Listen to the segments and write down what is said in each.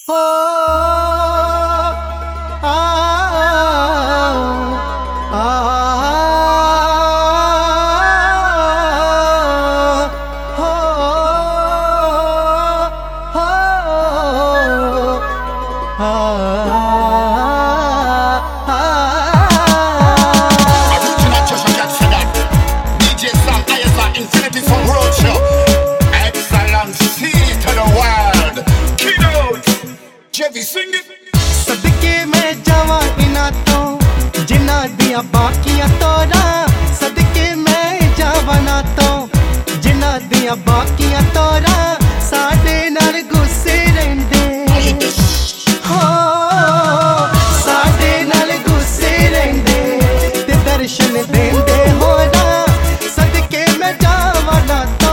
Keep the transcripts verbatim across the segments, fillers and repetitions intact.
हो आ आ हो हो Infinity from Roadshow. Excellency to the world. Keynote. Chevy sing it. सदके मैं जावा इना तो जिना दिया बाकियां तोरा सदके मैं जावा ना तो जिना दिया बाकियां तोरा साडे नाल गुस्से रहंदे हो साडे नाल गुस्से रहंदे ते दर्शन देंदे हो ना सदके मैं जावा ना तो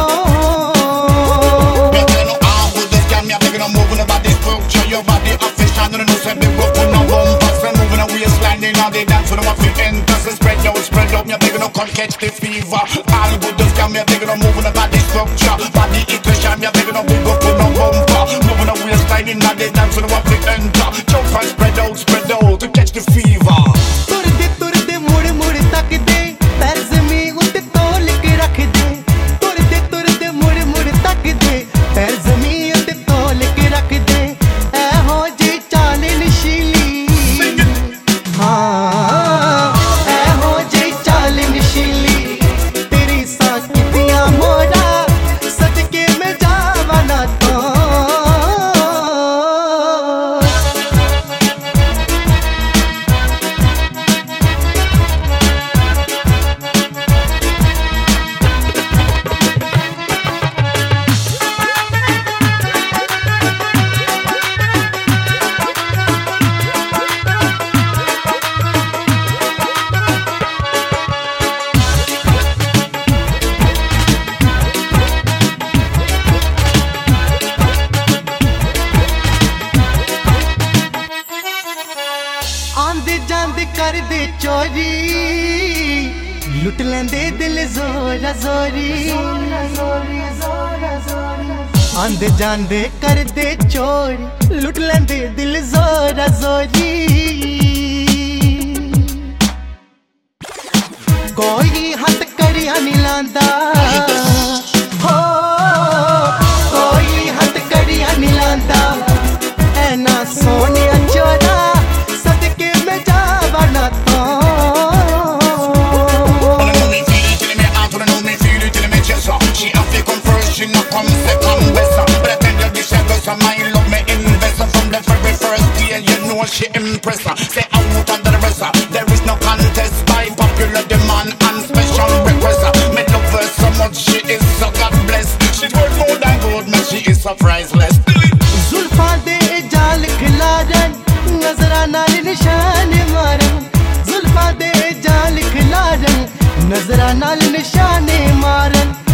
moving about this culture, your body official, no no say big up on no bumpers, and moving a waistline, they now they dance for the muffin ends, and spread out, spread out, me a big no can't catch the fever. All good just come me a big no moving about this structure, body equation, me a big no big up on no bumper, moving a waistline, now they dance for the muffin ends, jump and spread out, spread out to catch the fever. तुरदे तुरदे मुड़ मुड़ तक दे पैर ज़मीं उते तोल के रख दे तुरदे तुरदे मुड़ मुड़ तक दे पैर ज़मीं उते तोल के रख दे ऐ हो जी चाल नशीली हाँ ऐ हो जी चाल नशीली तेरी साकितियां मोड़ा सदके में जावा ना तो आंदे जांदे कर दे चोरी लुट लेंदे दिल जोरा जोरी आंदे जांदे कर दे चोरी लुट लेंदे दिल जोरा जोरी कोई हथ कड़िया नहीं लांदा हो कोई हथ कड़िया नहीं लांदा ऐना सोने चोरा She have to come first, she not come second best. But I tell you this, she goes on my love me invest. From the very first day, you know she impress. Say out under the rest, there is no contest. By popular demand and special request. Me love her so much, she is so God bless. She's worth more than gold, man, she is so priceless. जुल्फा दे जाल खिलारन नजरा नाल निशान मारन जुल्फा दे जाल खिलारन नजरा नाल निशान मारन